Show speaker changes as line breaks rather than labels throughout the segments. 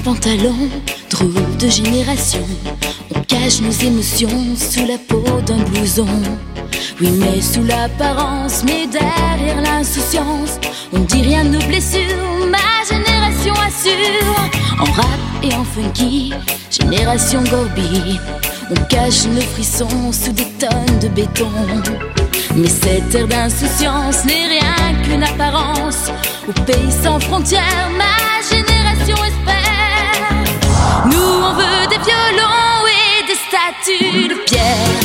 pantalon, drôle de génération. On cache nos émotions sous la peau d'un blouson. Oui, mais sous l'apparence, mais derrière l'insouciance, on dit rien de nos blessures, ma génération assure. En rap et en funky, génération Gorby, on cache nos frissons sous des tonnes de béton. Mais cette ère d'insouciance n'est rien qu'une apparence. Au pays sans frontières, ma génération espère. Nous on veut des violons et des statues de pierre.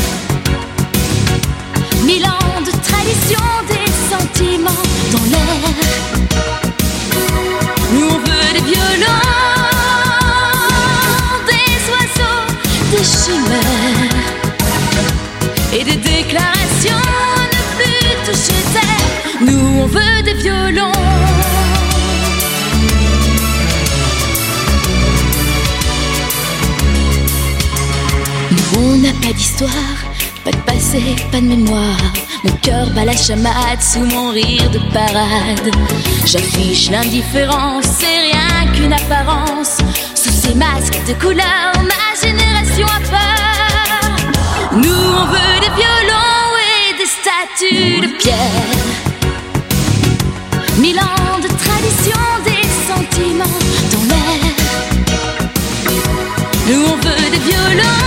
1000 ans de tradition, des sentiments dans l'air. Nous on veut des violons, des oiseaux, des chimères et des déclarations à ne plus toucher terre. Nous on veut des violons. Nous on n'a pas d'histoire, pas de passé, pas de mémoire. Mon cœur bat la chamade sous mon rire de parade. J'affiche l'indifférence, c'est rien qu'une apparence. Sous ces masques de couleur, ma génération a peur. Nous on veut des violons et des statues de pierre. 1000 ans de tradition, des sentiments dans l'air. Nous on veut des violons,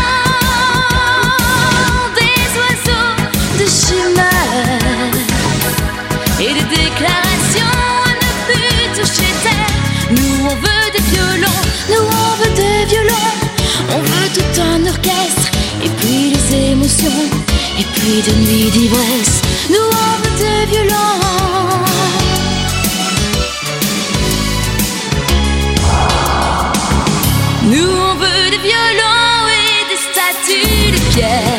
et des déclarations à ne plus toucher terre. Nous on veut des violons, nous on veut des violons. On veut tout un orchestre, et puis les émotions, et puis de nuits d'ivresse. Nous on veut des violons. Nous on veut des violons et des statues de pierre.